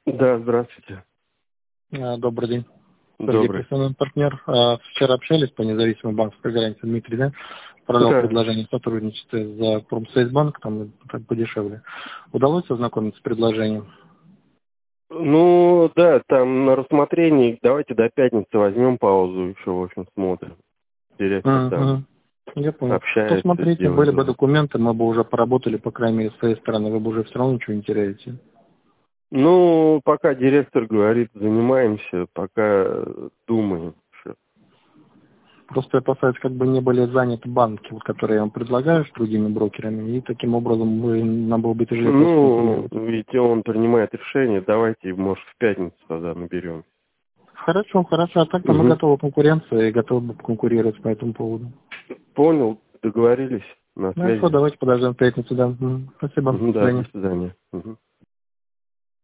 Да, здравствуйте. Добрый день. Сергей, Добрый. персональный партнер. Вчера общались по независимой банковской гарантии, Дмитрий, да? Отправлял Да. предложение о сотрудничестве за Промсвязьбанк, там как подешевле. Удалось ознакомиться с предложением? Ну, да, там на рассмотрении. Давайте до пятницы возьмем паузу еще, в общем, смотрим. Директор там Я понял. То общается, смотрите, сделает были бы вывод. документы, мы бы уже поработали, по крайней мере, с своей стороны, вы бы уже все равно ничего не теряете. Ну, пока директор говорит, занимаемся, пока думаем. Еще. Просто опасаюсь, как бы не были заняты банки, вот, которые я вам предлагаю с другими брокерами, и таким образом нам было бы тяжелее просто Ну, конкурировать. ведь он принимает решение, давайте, может, в пятницу тогда наберем. Хорошо. А так-то мы Угу. готовы к конкуренции и готовы конкурировать по этому поводу. Понял, договорились, на Хорошо, связи. давайте подождем в пятницу, да. Спасибо. До Да, до свидания. свидания. Мгм.